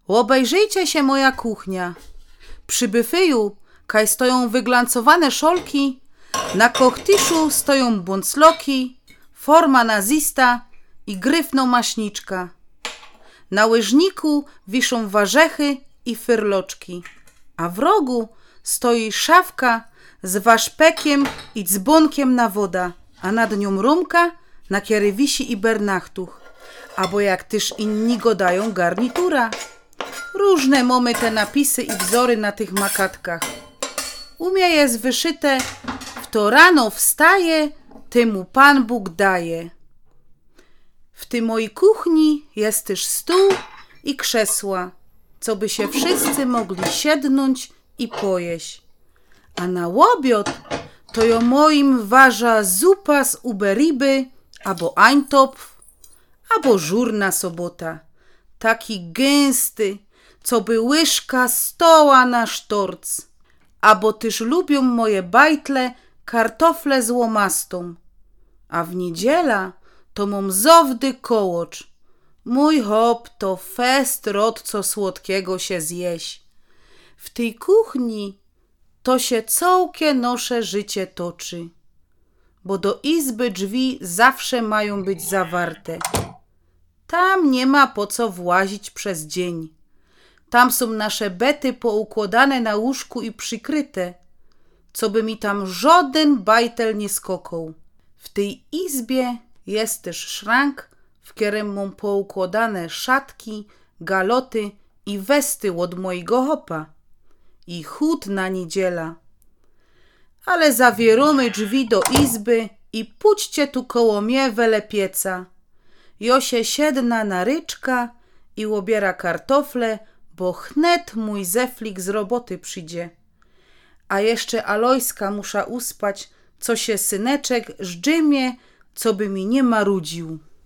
Obejrzyjcie się moja kuchnia. Przy byfyju, kaj stoją wyglancowane szolki, na kochtyszu stoją bącloki, forma nazista i gryfno maśniczka. Na łyżniku wiszą warzechy i fyrloczki, a w rogu stoi szafka z waszpekiem i dzbonkiem na woda, a nad nią rumka, na kiery wisi i bernachtuch, abo jak tyż inni godają garnitura. Różne mamy te napisy i wzory na tych makatkach. Umie jest wyszyte, w to rano wstaje, temu Pan Bóg daje. W tej mojej kuchni jest też stół i krzesła, co by się wszyscy mogli siednąć i pojeść. A na łobiot to jo moim waża zupa z uberiby, albo eintopf, albo żurna sobota. Taki gęsty, co by łyżka stoła na sztorc. Abo też lubią moje bajtle kartofle z łomastą. A w niedziela to mam zowdy kołocz. Mój hop to fest rod co słodkiego się zjeść. W tej kuchni to się całkie nosze życie toczy, bo do izby drzwi zawsze mają być zawarte. Tam nie ma po co włazić przez dzień. Tam są nasze bety poukładane na łóżku i przykryte, co by mi tam żaden bajtel nie skokał. W tej izbie jest też szrank, w którym mam poukładane szatki, galoty i westy od mojego hopa. I chód na niedziela. Ale zawierumy drzwi do izby i pójdźcie tu koło mnie wele pieca. Josie siedna na ryczka i łobiera kartofle, bo chnet mój zeflik z roboty przyjdzie. A jeszcze Alojska musza uspać, co się syneczek żdżymie, co by mi nie marudził.